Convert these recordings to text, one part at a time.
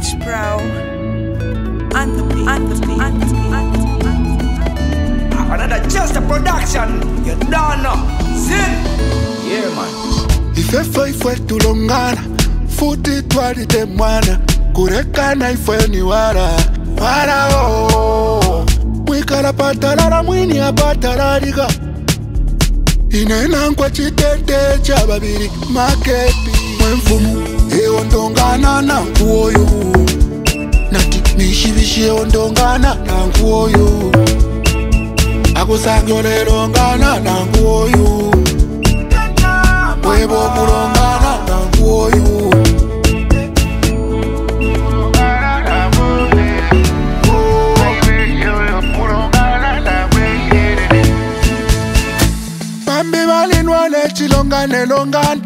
H Bro and the beat, and the beat, and the beat, and the beat. Another just a production, you don't know. Zin, yeah man. Ifefo ifwe tulongana, futi twali temwana, kurekana ifwe ni wara oh. Mwikala patalala mwini apatalaliga, inena nkwa chitete cha babiri makepi. Mwenfumu ondongana na nkuoyo, nati mishibishi ondongana na nkuoyo, akusangyo lerongana na nkuoyo, webo kulongana na nkuoyo. Bambi balinwane chilongane longane,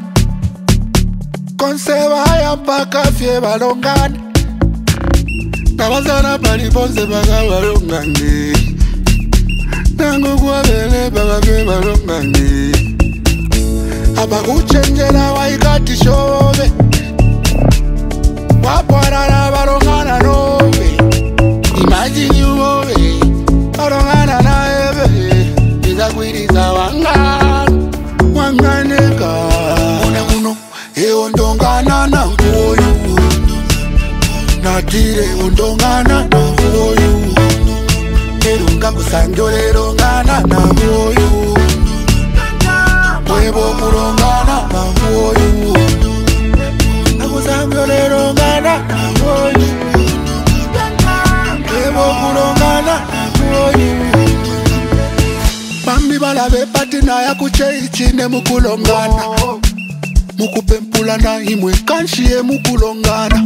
konseba ya mpaka fye balongane, nabazana paliponse baka balongane, nango kwa bele baka fye balongane. Abakuchenjela waikati shobe, wapwarana balongana nobe. Imagine you bobe, balongana na ebe, izakwiriza wanganeka. Una kuno, ondongana na nkuoyo, natire ondongana na nkuoyo, erunga kusangyo lerongana na nkuoyo, webo kulongana na nkuoyo, akusangyo lerongana na nkuoyo, webo kulongana na nkuoyo. Bambi balabe patina ya kucheichine mukulongana, mukupempulana imwe kanshiye mukulongana.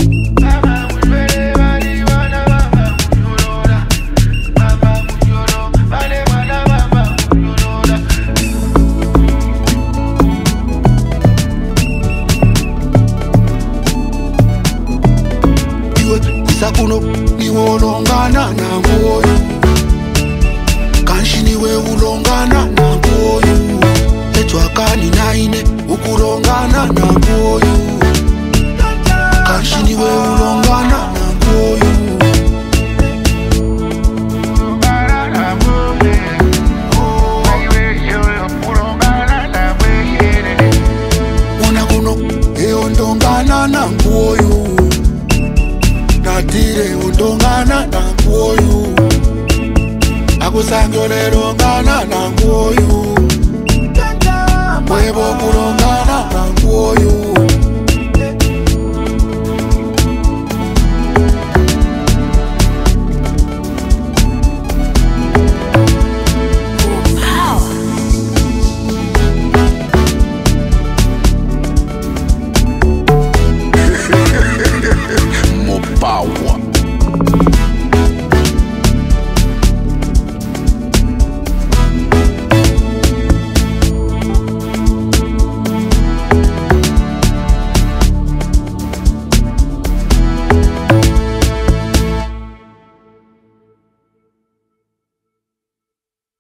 Iwe isakuno niwe olongana na nkuoyo, kanshi niwe ulongana na nkuoyo, etwakani naine ukulongana na nkuoyo, kanshi niwe ulongana na nkuoyo. Mwana kuno ondongana na nkuoyo, natire ondongana na nkuoyo, akusangyo lerongana na nkuoyo.